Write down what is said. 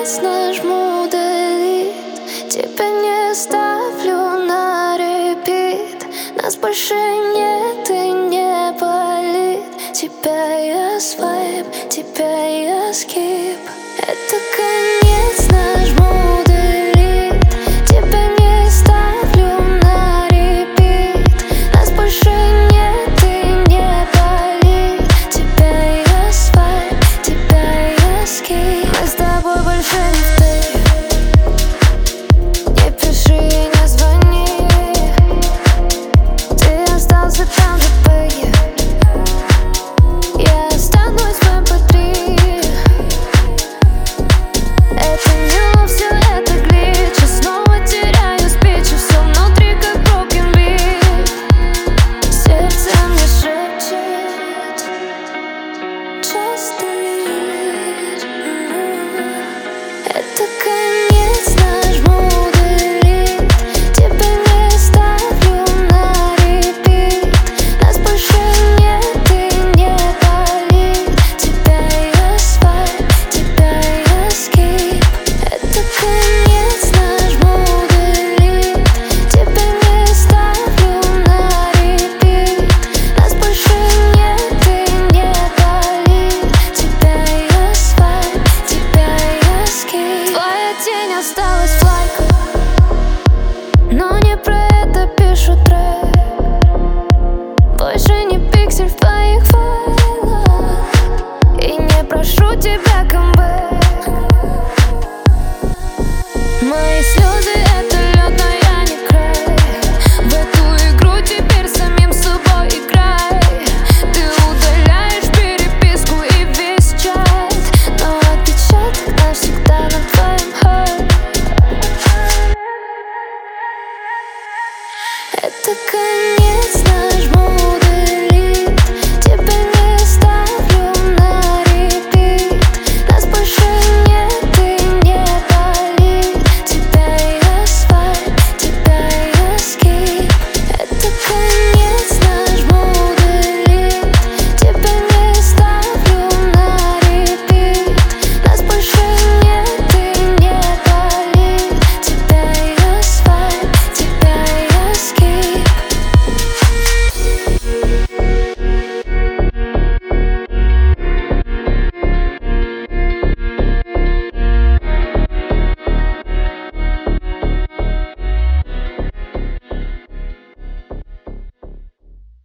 конец нажму delete. Тебя не ставлю на репит. Нас больше нет и не болит. Тебя я свайп, тебя я skip. Это конец, нажму delete. Тебя не ставлю на репит. Нас больше нет и не болит. Тебя я свайп, тебя я skip. Мы с тобой больше не в тейп. Не пиши и не звони. Ты остался там же, baby. Я останусь в MP3. Это не лов, все это глич. Я снова теряю спич, и все внутри как broken beat. Сердце мне шепчет just delete. Это конец, нажму delete. Тебя не ставлю на репит. Нас больше нет и не болит. Тебя я свайп, тебя я skip. Это конец, нажму delete. Тебя не ставлю на репит. Нас больше нет и не болит. Тебя я свайп, тебя я skip. Твоя тень осталась в лайках, но не про это пишу трек. Больше не пиксель в твоих файлах, и не прошу тебя камбэк. Мои слезы